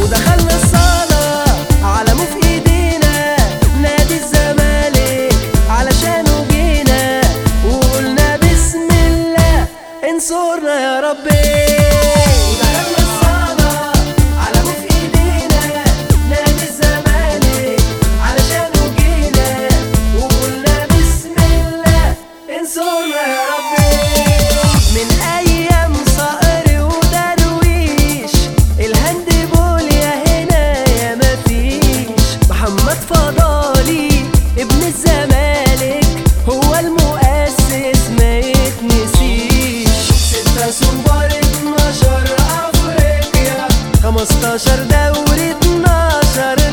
ودخلنا الصالة علمه في ايدينا، نادي الزمالك علشانه جينا، وقلنا بسم الله انصرنا يا ربي. ودخلنا الصالة علمه في ايدينا، نادي الزمالك علشانه جينا، وقلنا بسم الله انصرنا يا ربي. من ايام صقر ودرويش الهاندبول يا هنا يا مفيش، محمد فضالي ابن الزمالك هو المؤسس ما يتنسيش. 6 سوبر 12 افريقيا 15 دوري 12